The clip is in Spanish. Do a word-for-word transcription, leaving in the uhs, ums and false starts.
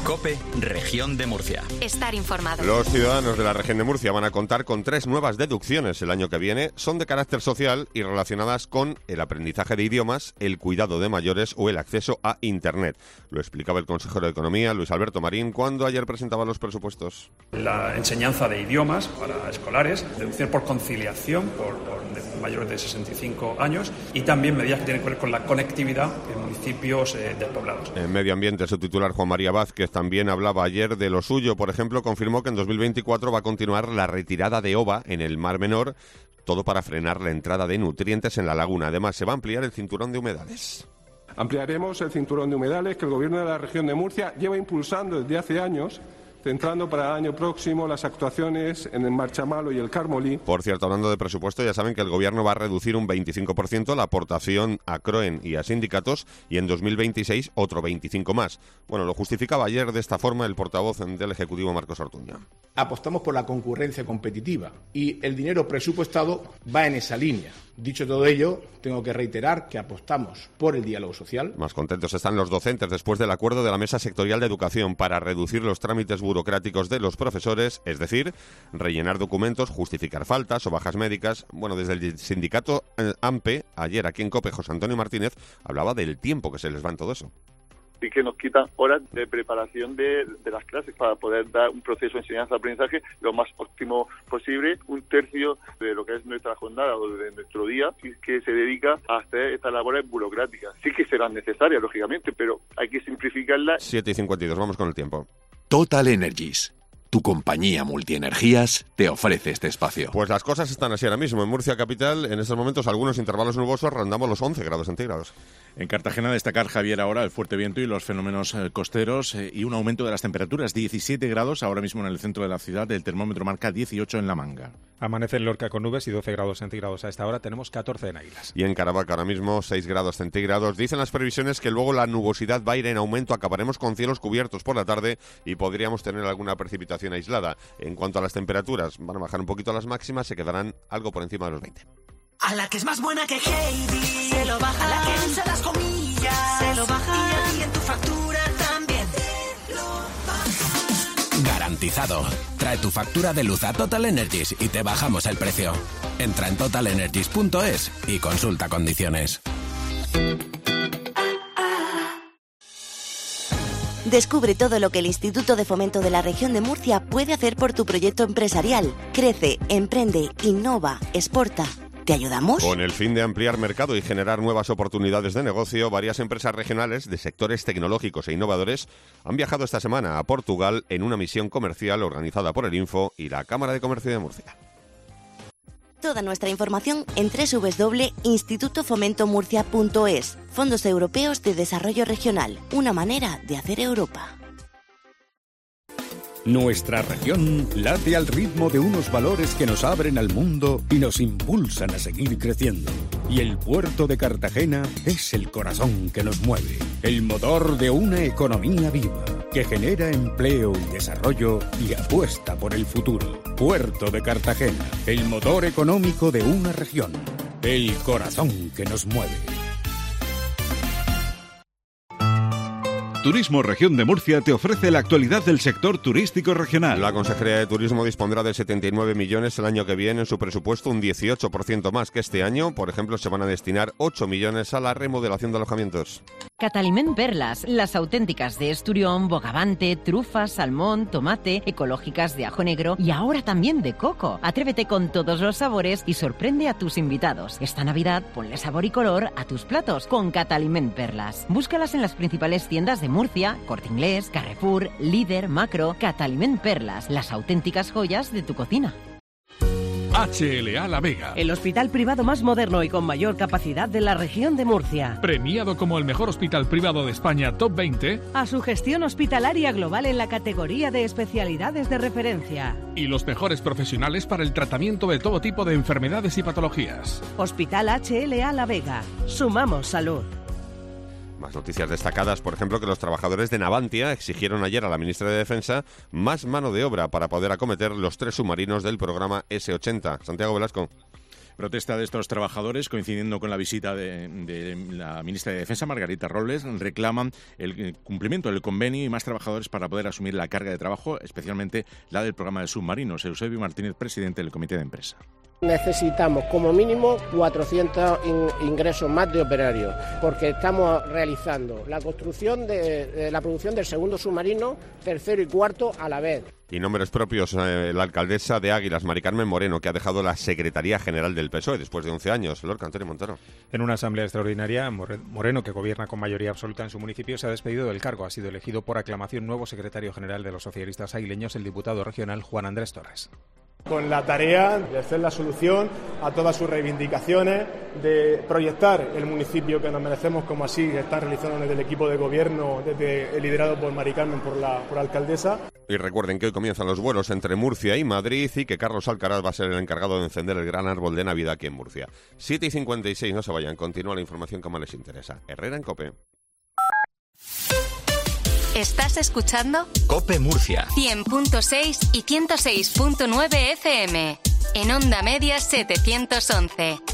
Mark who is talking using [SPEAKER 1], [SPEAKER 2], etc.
[SPEAKER 1] COPE, Región de Murcia.
[SPEAKER 2] Estar informado.
[SPEAKER 3] Los ciudadanos de la región de Murcia van a contar con tres nuevas deducciones el año que viene. Son de carácter social y relacionadas con el aprendizaje de idiomas, el cuidado de mayores o el acceso a Internet. Lo explicaba el consejero de Economía, Luis Alberto Marín, cuando ayer presentaba los presupuestos.
[SPEAKER 4] La enseñanza de idiomas para escolares, deducción por conciliación por, por mayores de sesenta y cinco años y también medidas que tienen que ver con la conectividad en municipios eh, despoblados.
[SPEAKER 3] En Medio Ambiente, su titular Juan María Vázquez también hablaba ayer de lo suyo. Por ejemplo, confirmó que en dos mil veinticuatro va a continuar la retirada de ova en el Mar Menor, todo para frenar la entrada de nutrientes en la laguna. Además, se va a ampliar el cinturón de humedales.
[SPEAKER 5] Ampliaremos el cinturón de humedales que el Gobierno de la región de Murcia lleva impulsando desde hace años, centrando para el año próximo las actuaciones en el Marchamalo y el Carmolí.
[SPEAKER 3] Por cierto, hablando de presupuesto, ya saben que el Gobierno va a reducir un veinticinco por ciento la aportación a CROEN y a sindicatos y en dos mil veintiséis otro veinticinco más. Bueno, lo justificaba ayer de esta forma el portavoz del Ejecutivo, Marcos Ortuña.
[SPEAKER 6] Apostamos por la concurrencia competitiva y el dinero presupuestado va en esa línea. Dicho todo ello, tengo que reiterar que apostamos por el diálogo social.
[SPEAKER 3] Más contentos están los docentes después del acuerdo de la Mesa Sectorial de Educación para reducir los trámites burocráticos de los profesores, es decir, rellenar documentos, justificar faltas o bajas médicas. Bueno, desde el sindicato AMPE, ayer aquí en COPE, José Antonio Martínez hablaba del tiempo que se les va en todo eso.
[SPEAKER 7] Y que nos quitan horas de preparación de, de las clases para poder dar un proceso de enseñanza-aprendizaje lo más óptimo posible. Un tercio de lo que es nuestra jornada o de nuestro día que se dedica a hacer estas labores burocráticas. Sí que serán necesarias, lógicamente, pero hay que simplificarlas.
[SPEAKER 3] siete y cincuenta y dos, vamos con el tiempo.
[SPEAKER 8] Total Energies. Tu compañía multienergías te ofrece este espacio.
[SPEAKER 3] Pues las cosas están así ahora mismo. En Murcia capital, en estos momentos, algunos intervalos nubosos rondamos los once grados centígrados.
[SPEAKER 9] En Cartagena destacar, Javier, ahora el fuerte viento y los fenómenos eh, costeros eh, y un aumento de las temperaturas. diecisiete grados ahora mismo en el centro de la ciudad. El termómetro marca dieciocho en La Manga.
[SPEAKER 10] Amanece en Lorca con nubes y doce grados centígrados. A esta hora tenemos catorce en Águilas.
[SPEAKER 3] Y en Caravaca ahora mismo seis grados centígrados. Dicen las previsiones que luego la nubosidad va a ir en aumento. Acabaremos con cielos cubiertos por la tarde y podríamos tener alguna precipitación aislada. En cuanto a las temperaturas, van a bajar un poquito las máximas, se quedarán algo por encima de los veinte.
[SPEAKER 11] A la que es más buena que Heidi, se lo baja. A la que usa las comillas, se lo baja. Y a ti en tu factura también te lo baja.
[SPEAKER 8] Garantizado. Trae tu factura de luz a Total Energies y te bajamos el precio. Entra en total energies punto es y consulta condiciones.
[SPEAKER 2] Descubre todo lo que el Instituto de Fomento de la Región de Murcia puede hacer por tu proyecto empresarial. Crece, emprende, innova, exporta. ¿Te ayudamos?
[SPEAKER 3] Con el fin de ampliar mercado y generar nuevas oportunidades de negocio, varias empresas regionales de sectores tecnológicos e innovadores han viajado esta semana a Portugal en una misión comercial organizada por el Info y la Cámara de Comercio de Murcia.
[SPEAKER 2] Toda nuestra información en doble u doble u doble u punto instituto fomento murcia punto es. Fondos Europeos de Desarrollo Regional. Una manera de hacer Europa.
[SPEAKER 12] Nuestra región late al ritmo de unos valores que nos abren al mundo y nos impulsan a seguir creciendo. Y el puerto de Cartagena es el corazón que nos mueve, el motor de una economía viva, que genera empleo y desarrollo y apuesta por el futuro. Puerto de Cartagena, el motor económico de una región, el corazón que nos mueve.
[SPEAKER 13] Turismo Región de Murcia te ofrece la actualidad del sector turístico regional.
[SPEAKER 3] La Consejería de Turismo dispondrá de setenta y nueve millones el año que viene en su presupuesto, un dieciocho por ciento más que este año. Por ejemplo, se van a destinar ocho millones a la remodelación de alojamientos.
[SPEAKER 14] Cataliment Perlas, las auténticas de esturión, bogavante, trufas, salmón, tomate, ecológicas de ajo negro y ahora también de coco. Atrévete con todos los sabores y sorprende a tus invitados. Esta Navidad ponle sabor y color a tus platos con Cataliment Perlas. Búscalas en las principales tiendas de Murcia, Corte Inglés, Carrefour, Líder, Macro. Cataliment Perlas, las auténticas joyas de tu cocina.
[SPEAKER 15] H L A La Vega.
[SPEAKER 16] El hospital privado más moderno y con mayor capacidad de la región de Murcia.
[SPEAKER 15] Premiado como el mejor hospital privado de España Top veinte.
[SPEAKER 16] A su gestión hospitalaria global en la categoría de especialidades de referencia.
[SPEAKER 15] Y los mejores profesionales para el tratamiento de todo tipo de enfermedades y patologías.
[SPEAKER 16] Hospital H L A La Vega. Sumamos salud.
[SPEAKER 3] Más noticias destacadas, por ejemplo, que los trabajadores de Navantia exigieron ayer a la ministra de Defensa más mano de obra para poder acometer los tres submarinos del programa ese ochenta. Santiago Velasco.
[SPEAKER 9] Protesta de estos trabajadores, coincidiendo con la visita de, de la ministra de Defensa, Margarita Robles, reclaman el cumplimiento del convenio y más trabajadores para poder asumir la carga de trabajo, especialmente la del programa de submarinos. Eusebio Martínez, presidente del Comité de Empresa.
[SPEAKER 17] Necesitamos como mínimo cuatrocientos in- ingresos más de operarios, porque estamos realizando la construcción de, de la producción del segundo submarino, tercero y cuarto a la vez.
[SPEAKER 3] Y nombres propios, eh, la alcaldesa de Águilas, Mari Carmen Moreno, que ha dejado la Secretaría General del P S O E después de once años. Lorca, Antonio Montero.
[SPEAKER 10] En una asamblea extraordinaria, Moreno, que gobierna con mayoría absoluta en su municipio, se ha despedido del cargo. Ha sido elegido por aclamación nuevo secretario general de los socialistas aguileños, el diputado regional Juan Andrés Torres.
[SPEAKER 18] Con la tarea de hacer la solución a todas sus reivindicaciones, de proyectar el municipio que nos merecemos, como así está realizando desde el equipo de gobierno, desde liderado por Mari Carmen, por la, por la alcaldesa.
[SPEAKER 3] Y recuerden que hoy comienzan los vuelos entre Murcia y Madrid y que Carlos Alcaraz va a ser el encargado de encender el gran árbol de Navidad aquí en Murcia. siete y cincuenta y seis, no se vayan, continúa la información que más les interesa. Herrera en COPE.
[SPEAKER 19] ¿Estás escuchando?
[SPEAKER 1] COPE Murcia.
[SPEAKER 19] cien punto seis y ciento seis punto nueve F M. En onda media setecientos once.